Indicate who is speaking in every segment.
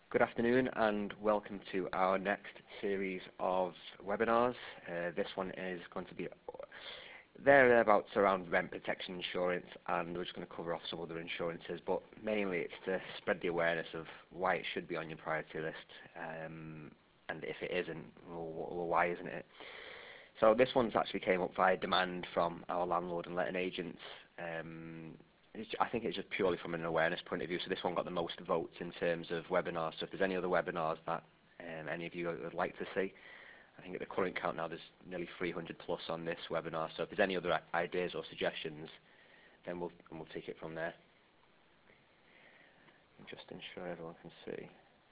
Speaker 1: Good afternoon and welcome to our next series of webinars. This one is going to be thereabouts around rent protection insurance, and we're just going to cover off some other insurances, but mainly it's to spread the awareness of why it should be on your priority list, and if it isn't, well, why isn't it? So this one's actually came up via demand from our landlord and letting agents. I think it's just purely from an awareness point of view. So this one got the most votes in terms of webinars. So if there's any other webinars that any of you would like to see, I think at the current count now there's nearly 300 plus on this webinar. So if there's any other ideas or suggestions, then we'll take it from there. Just ensure everyone can see.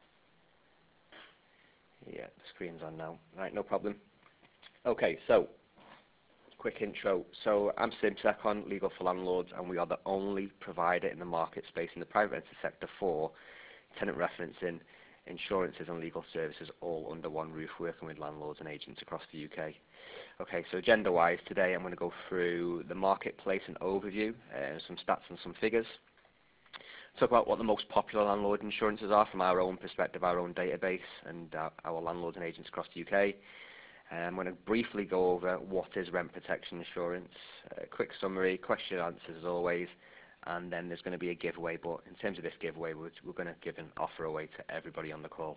Speaker 1: Yeah, the screen's on now. Right, no problem. Okay, so quick intro. So I'm Sim Secon, Legal for Landlords, and we are the only provider in the market space in the private rented sector for tenant referencing, insurances and legal services all under one roof, working with landlords and agents across the UK. Okay, so agenda-wise, today I'm going to go through the marketplace and overview, some stats and some figures. Talk about what the most popular landlord insurances are from our own perspective, our own database, and our landlords and agents across the UK. I'm going to briefly go over what is rent protection insurance, a quick summary, question and answers as always, and then there's going to be a giveaway, but in terms of this giveaway, we're going to give an offer away to everybody on the call.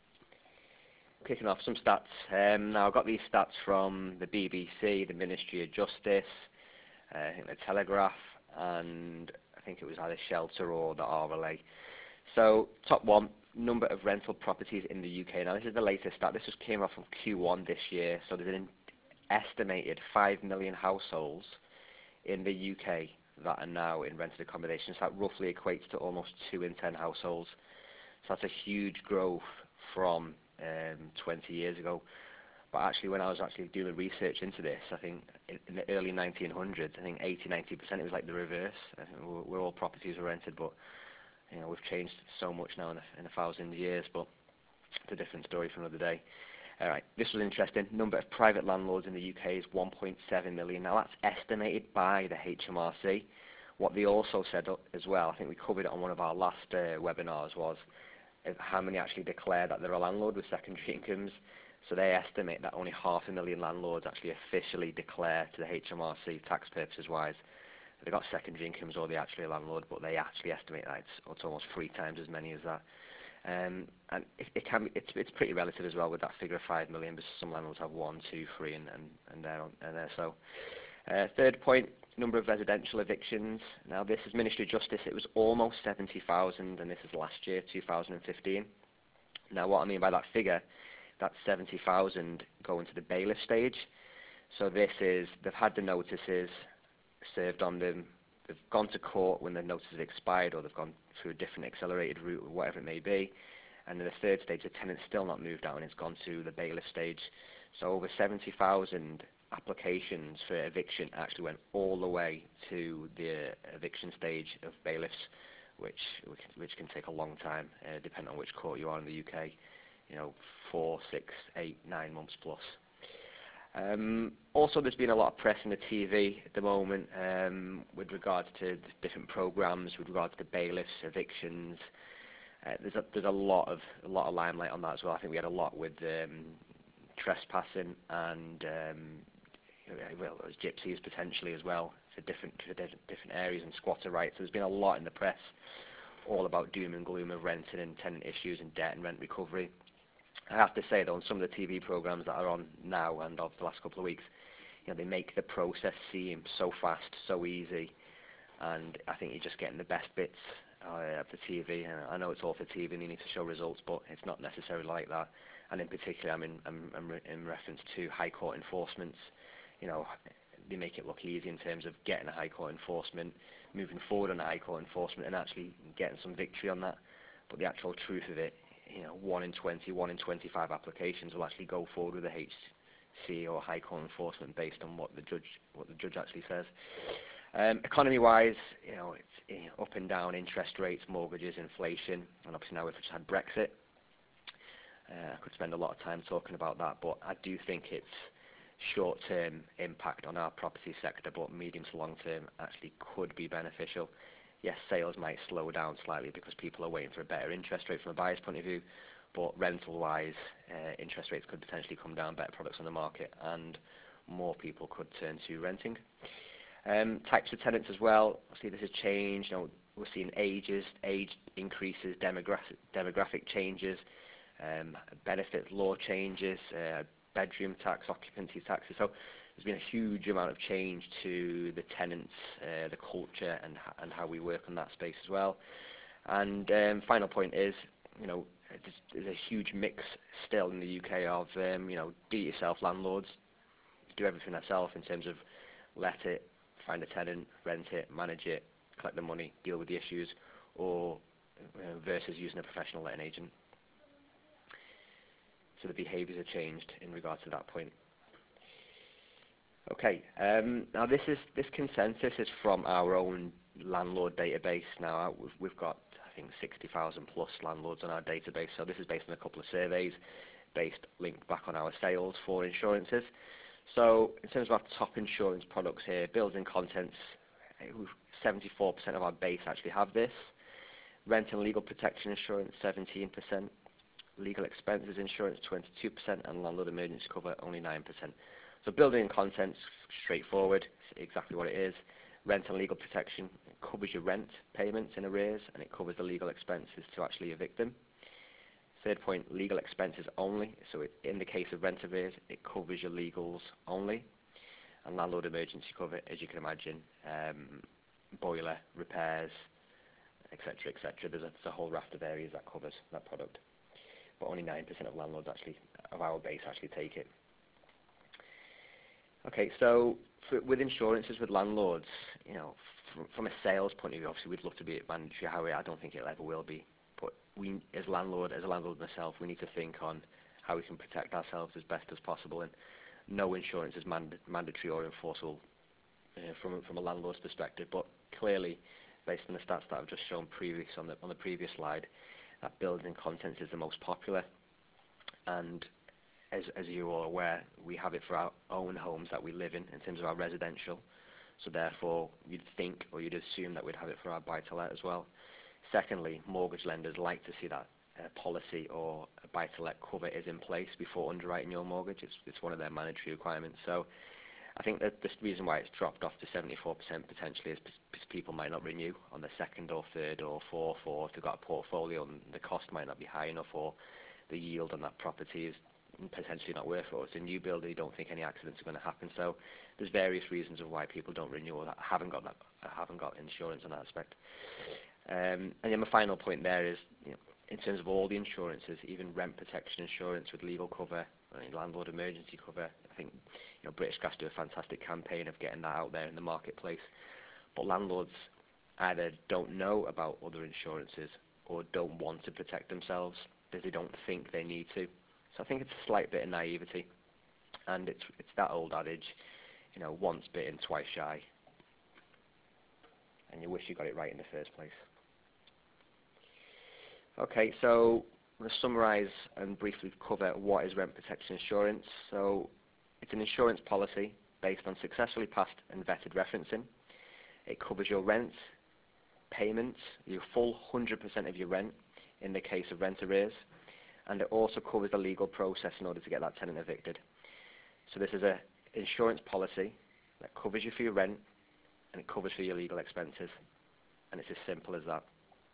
Speaker 1: Kicking off some stats. Now I've got these stats from the BBC, the Ministry of Justice, I think the Telegraph, and I think it was either Shelter or the RLA. So top one, number of rental properties in the UK. Now this is the latest stat. This just came off from Q1 this year. So there's an estimated 5 million households in the UK that are now in rented accommodation. So that roughly equates to almost 2 in 10 households. So that's a huge growth from 20 years ago. But actually, when I was actually doing research into this, I think in the early 1900s, I think 80-90% it was like the reverse. I think we're all properties were rented, but you know, we've changed so much now in 1,000 years, but it's a different story for another day. All right, this was interesting. Number of private landlords in the UK is 1.7 million. Now that's estimated by the HMRC. What they also said as well, I think we covered it on one of our last webinars, was how many actually declare that they're a landlord with secondary incomes. So they estimate that only 500,000 landlords actually officially declare to the HMRC, tax purposes wise, they've got secondary incomes or they're actually a landlord, but they actually estimate that it's almost 3 times as many as that. And it's pretty relative as well with that figure of 5 million, because some landlords have 1, 2, 3, and there. So third point, number of residential evictions. Now this is Ministry of Justice. It was almost 70,000, and this is last year, 2015. Now what I mean by that figure, that's 70,000 going to the bailiff stage. So this is, they've had the notices served on them, they've gone to court when the notice has expired, or they've gone through a different accelerated route, or whatever it may be, and in the third stage the tenant's still not moved out and it's gone to the bailiff stage. So over 70,000 applications for eviction actually went all the way to the eviction stage of bailiffs, which can take a long time, depending on which court you are in the UK, you know, 4, 6, 8, 9 months plus. Also, there's been a lot of press in the TV at the moment with regards to different programs, with regards to bailiffs, evictions. There's a lot of limelight on that as well. I think we had a lot with trespassing and well, it was gypsies potentially as well for different areas, and squatter rights. So there's been a lot in the press all about doom and gloom of renting and tenant issues and debt and rent recovery. I have to say though, on some of the TV programs that are on now and of the last couple of weeks, you know, they make the process seem so fast, so easy, and I think you're just getting the best bits of the TV. And I know it's all for TV and you need to show results, but it's not necessarily like that. And in particular, I'm in reference to High Court enforcements. You know, they make it look easy in terms of getting a High Court enforcement, moving forward on a High Court enforcement, and actually getting some victory on that. But the actual truth of it, you know, 1 in 20, 1 in 25 applications will actually go forward with a HC or High Court enforcement based on what the judge actually says. Economy-wise, you know, it's up and down, interest rates, mortgages, inflation, and obviously now we've just had Brexit. I could spend a lot of time talking about that, but I do think it's short-term impact on our property sector, but medium to long-term actually could be beneficial yes, sales might slow down slightly because people are waiting for a better interest rate from a buyer's point of view, but rental-wise, interest rates could potentially come down, better products on the market, and more people could turn to renting. Types of tenants as well. Obviously, this has changed. We're seeing age increases, demographic changes, benefit law changes, bedroom tax, occupancy taxes. So there's been a huge amount of change to the tenants, the culture, and how we work on that space as well. And final point is, there's a huge mix still in the UK of, do-it-yourself landlords, do everything themselves in terms of let it, find a tenant, rent it, manage it, collect the money, deal with the issues, or versus using a professional letting agent. So the behaviours have changed in regards to that point. Okay, now this consensus is from our own landlord database. Now we've got, I think, 60,000 plus landlords on our database. So this is based on a couple of surveys, linked back on our sales for insurances. So in terms of our top insurance products here, buildings and contents, 74% of our base actually have this. Rent and legal protection insurance, 17%. Legal expenses insurance, 22%, and landlord emergency cover, only 9%. So building and contents, straightforward, exactly what it is. Rent and legal protection, it covers your rent payments in arrears, and it covers the legal expenses to actually evict them. Third point, legal expenses only. So in the case of rent arrears, it covers your legals only. And landlord emergency cover, as you can imagine, boiler, repairs, etc., etc. There's a whole raft of areas that covers that product. But only 9% of landlords of our base actually take it. Okay, so with insurances with landlords, from a sales point of view, obviously we'd love to be at mandatory. However, I don't think it ever will be. But we, as a landlord myself, we need to think on how we can protect ourselves as best as possible. And no insurance is mandatory or enforceable from a landlord's perspective. But clearly, based on the stats that I've just shown on the previous slide, that building and contents is the most popular. And as you're all aware, we have it for our own homes that we live in terms of our residential. So therefore, you'd think or you'd assume that we'd have it for our buy-to-let as well. Secondly, mortgage lenders like to see that policy or a buy-to-let cover is in place before underwriting your mortgage. It's one of their mandatory requirements. So I think that the reason why it's dropped off to 74% potentially is because people might not renew on the second or third or fourth, or if they've got a portfolio and the cost might not be high enough, or the yield on that property is potentially not worth it, or it's a new build and you don't think any accidents are going to happen. So there's various reasons of why people don't renew or that haven't got insurance on that aspect. And then my final point there is, in terms of all the insurances, even rent protection insurance with legal cover, landlord emergency cover, I think British Gas do a fantastic campaign of getting that out there in the marketplace. But landlords either don't know about other insurances or don't want to protect themselves because they don't think they need to. So I think it's a slight bit of naivety, and it's that old adage, once bitten, twice shy, and you wish you got it right in the first place. Okay, so I'm going to summarise and briefly cover what is rent protection insurance. So it's an insurance policy based on successfully passed and vetted referencing. It covers your rent, payments, your full 100% of your rent in the case of rent arrears, and it also covers the legal process in order to get that tenant evicted. So this is an insurance policy that covers you for your rent and it covers for your legal expenses, and it's as simple as that.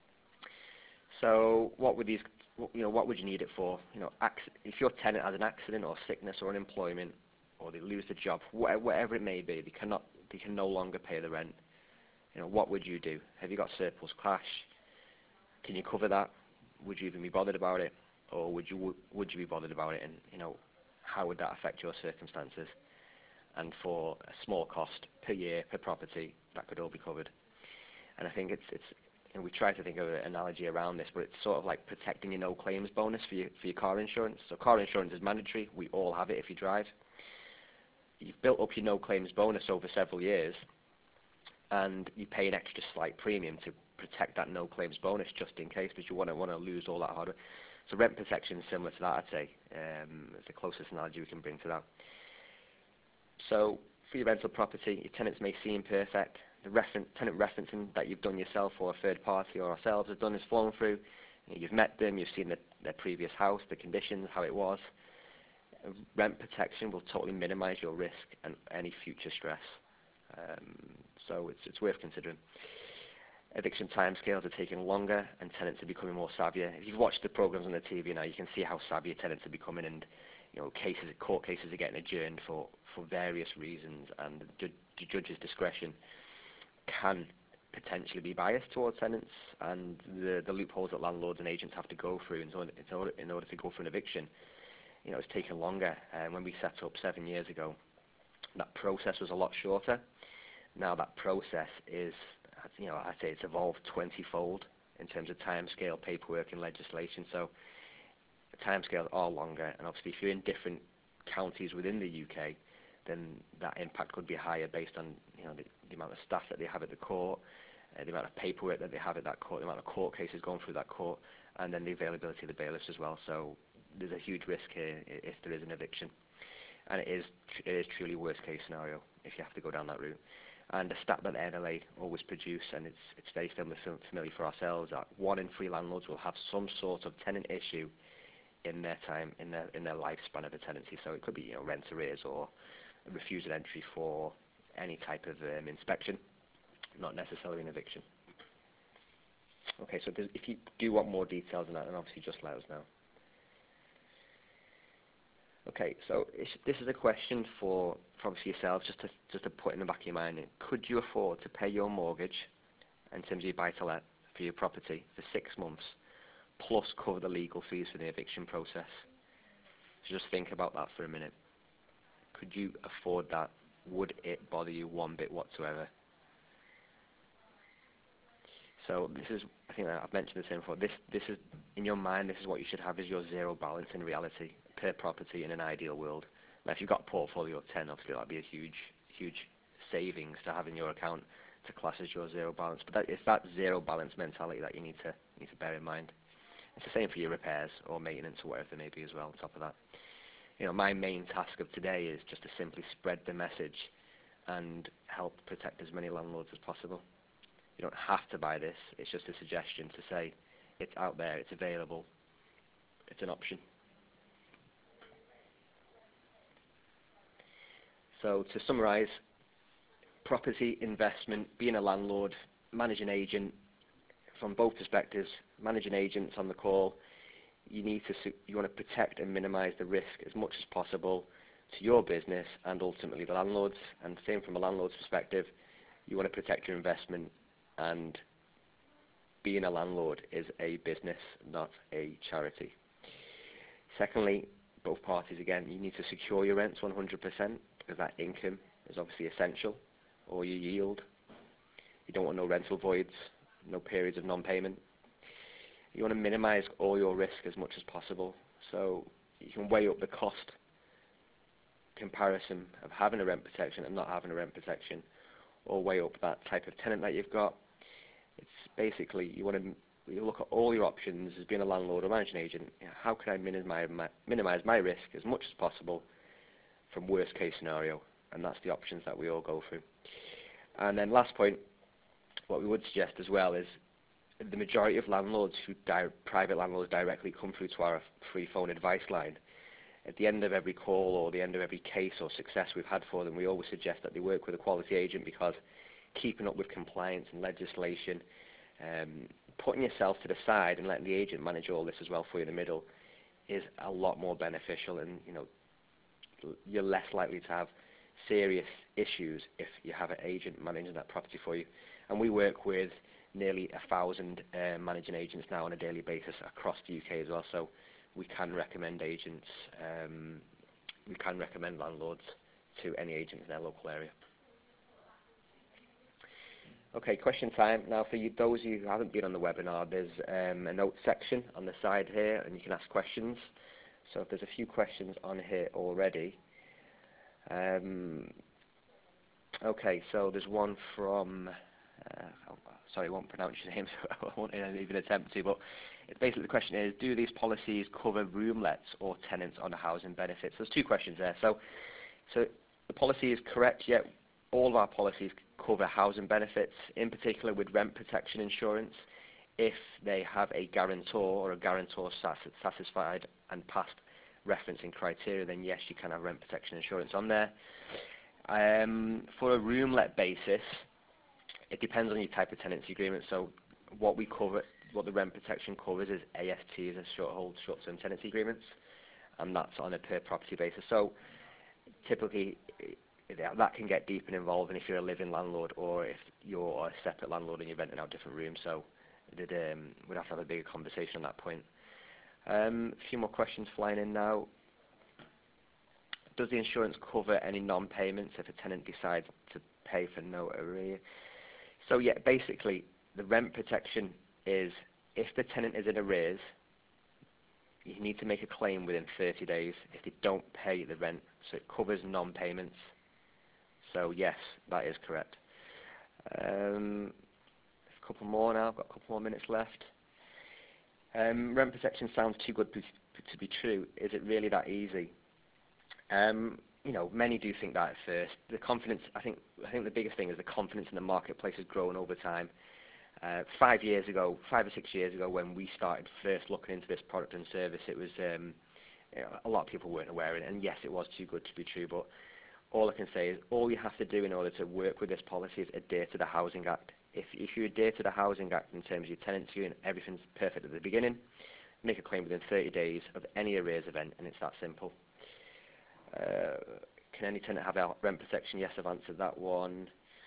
Speaker 1: So what would you need it for? If your tenant has an accident or sickness or unemployment, or they lose the job, whatever it may be, they can no longer pay the rent. What would you do? Have you got surplus cash? Can you cover that? Would you even be bothered about it, or would you be bothered about it? And how would that affect your circumstances? And for a small cost per year per property, that could all be covered. And I think we try to think of an analogy around this, but it's sort of like protecting your no claims bonus for your car insurance. So car insurance is mandatory. We all have it if you drive. You've built up your no claims bonus over several years, and you pay an extra slight premium to protect that no claims bonus just in case, because you want to lose all that hard work. So rent protection is similar to that, I'd say. It's the closest analogy we can bring to that. So for your rental property, your tenants may seem perfect, tenant referencing that you've done yourself or a third party or ourselves have done has flown through. You've met them, you've seen their previous house, the conditions, how it was. Rent protection will totally minimise your risk and any future stress. So it's worth considering. Eviction timescales are taking longer and tenants are becoming more savvier. If you've watched the programmes on the TV now, you can see how savvy tenants are becoming, and court cases are getting adjourned for various reasons, and the judge's discretion can potentially be biased towards tenants, and the loopholes that landlords and agents have to go through in order to go for an eviction. It's taken longer. And when we set up 7 years ago, that process was a lot shorter. Now that process is, I'd say it's evolved 20-fold in terms of timescale, paperwork, and legislation. So timescales are longer, and obviously, if you're in different counties within the UK, then that impact could be higher based on the amount of staff that they have at the court, the amount of paperwork that they have at that court, the amount of court cases going through that court, and then the availability of the bailiffs as well. So there's a huge risk here if there is an eviction, and it is truly worst case scenario if you have to go down that route. And the stat that the NLA always produce, and it's very familiar for ourselves, that 1 in 3 landlords will have some sort of tenant issue in their lifespan of a tenancy. So it could be rent arrears or a refusal entry for any type of inspection, not necessarily an eviction. Okay, so if you do want more details on that, then obviously just let us know. Okay, so this is a question for obviously yourselves, just to put in the back of your mind. Could you afford to pay your mortgage in terms of your buy-to-let for your property for 6 months, plus cover the legal fees for the eviction process? So just think about that for a minute. Could you afford that? Would it bother you one bit whatsoever? So this is, I think I've mentioned this before, this is, in your mind, this is what you should have as your zero balance in reality, per property in an ideal world. Now, if you've got a portfolio of 10, obviously that would be a huge savings to have in your account to class as your zero balance. But it's that zero balance mentality that you need to bear in mind. It's the same for your repairs or maintenance or whatever it may be as well on top of that. My main task of today is just to simply spread the message and help protect as many landlords as possible. You don't have to buy this. It's just a suggestion to say it's out there, it's available, it's an option. So to summarise, property investment, being a landlord, managing agent, from both perspectives, managing agents on the call, you want to protect and minimise the risk as much as possible to your business and ultimately the landlords. And same from a landlord's perspective, you want to protect your investment, and being a landlord is a business, not a charity. Secondly, both parties, again, you need to secure your rents 100%, because that income is obviously essential, or your yield. You don't want no rental voids, no periods of non-payment. You want to minimise all your risk as much as possible, so you can weigh up the cost comparison of having a rent protection and not having a rent protection, or weigh up that type of tenant that you've got. It's basically, you look at all your options as being a landlord or managing agent. How can I minimise my risk as much as possible from worst case scenario? And that's the options that we all go through. And then last point, what we would suggest as well is the majority of landlords private landlords directly come through to our free phone advice line. At the end of every call or the end of every case or success we've had for them, we always suggest that they work with a quality agent, because keeping up with compliance and legislation, putting yourself to the side and letting the agent manage all this as well for you in the middle is a lot more beneficial, and you're less likely to have serious issues if you have an agent managing that property for you. And we work with nearly 1,000 managing agents now on a daily basis across the UK as well, so we can recommend agents, we can recommend landlords to any agent in their local area. Okay, question time. Now for those of you who haven't been on the webinar, there's a note section on the side here, and you can ask questions. So if there's a few questions on here already. Okay, so there's one from, sorry, I won't pronounce your name, so I won't even attempt to, but basically the question is, do these policies cover room lets or tenants on housing benefits? There's two questions there. So the policy is correct, yet all of our policies cover housing benefits, in particular with rent protection insurance. If they have a guarantor or a guarantor satisfied and passed referencing criteria, then yes, you can have rent protection insurance on there. For a room let basis, it depends on your type of tenancy agreement. So what we cover, what the rent protection covers is ASTs, as short-term tenancy agreements, and that's on a per property basis. So typically that can get deep and involved, and if you're a living landlord or if you're a separate landlord and you're renting out different rooms, so we'd have to have a bigger conversation on that point. A few more questions flying in now. Does the insurance cover any non-payments if a tenant decides to pay for no arrear? So yeah, basically the rent protection is if the tenant is in arrears, you need to make a claim within 30 days if they don't pay the rent. So it covers non-payments. So yes, that is correct. A couple more now. I've got a couple more minutes left. Rent protection sounds too good to be true. Is it really that easy? You know, many do think that at first. The confidence, I think the biggest thing is the confidence in the marketplace has grown over time. 5 years ago, 5 or 6 years ago, when we started first looking into this product and service, it was you know, a lot of people weren't aware of it, and yes, it was too good to be true. But all I can say is all you have to do in order to work with this policy is adhere to the Housing Act. If you adhere to the Housing Act in terms of your tenancy and everything's perfect at the beginning, make a claim within 30 days of any arrears event, and it's that simple. Can any tenant have rent protection? Yes, I've answered that one.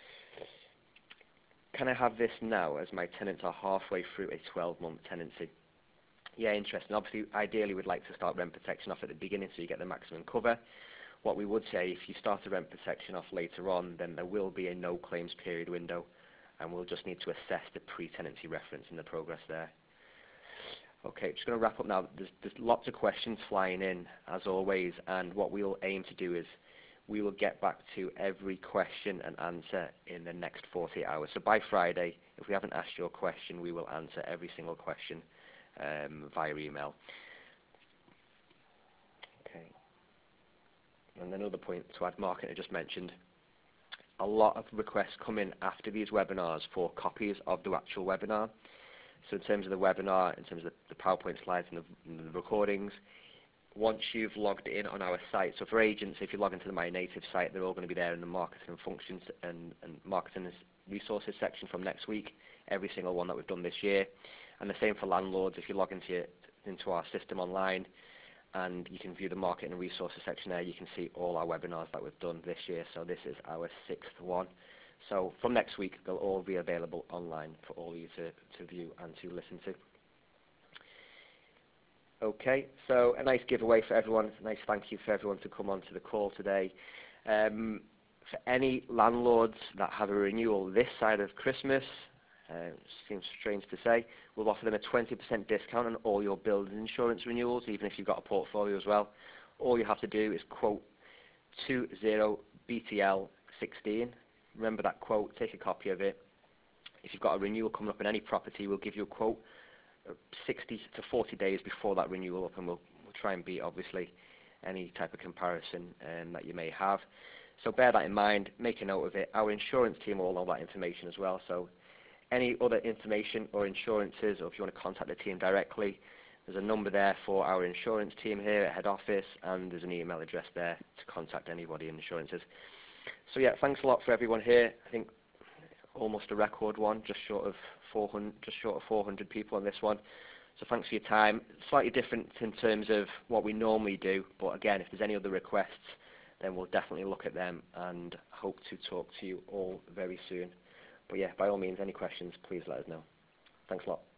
Speaker 1: Can I have this now as my tenants are halfway through a 12-month tenancy? Yeah, interesting. Obviously, ideally, we'd like to start rent protection off at the beginning so you get the maximum cover. What we would say, if you start a rent protection off later on, then there will be a no claims period window, and we'll just need to assess the pre-tenancy reference and the progress there. Okay, just going to wrap up now. There's lots of questions flying in, as always, and what we'll aim to do is we will get back to every question and answer in the next 48 hours. So by Friday, if we haven't asked your question, we will answer every single question via email. Okay. And another point to add, Mark, I just mentioned, a lot of requests come in after these webinars for copies of the actual webinar. So in terms of the webinar, in terms of the PowerPoint slides and the recordings, once you've logged in on our site, so for agents, if you log into the My Native site, they're all going to be there in the marketing and functions and marketing resources section from next week, every single one that we've done this year. And the same for landlords. If you log into our system online, and you can view the marketing and resources section there, you can see all our webinars that we've done this year. So this is our 6th one. So from next week, they'll all be available online for all of you to view and to listen to. Okay, so a nice giveaway for everyone. A nice thank you for everyone to come onto the call today. For any landlords that have a renewal this side of Christmas, seems strange to say, we'll offer them a 20% discount on all your building insurance renewals, even if you've got a portfolio as well. All you have to do is quote 20BTL16. Remember that quote, take a copy of it. If you've got a renewal coming up in any property, we'll give you a quote 60 to 40 days before that renewal up, and we'll try and beat, obviously, any type of comparison that you may have. So bear that in mind, make a note of it. Our insurance team will know that information as well. So any other information or insurances, or if you want to contact the team directly, there's a number there for our insurance team here at head office, and there's an email address there to contact anybody in insurances. So yeah, thanks a lot for everyone here. I think almost a record one, just short of 400 people on this one. So thanks for your time. Slightly different in terms of what we normally do, but again, if there's any other requests, then we'll definitely look at them and hope to talk to you all very soon. But yeah, by all means, any questions, please let us know. Thanks a lot.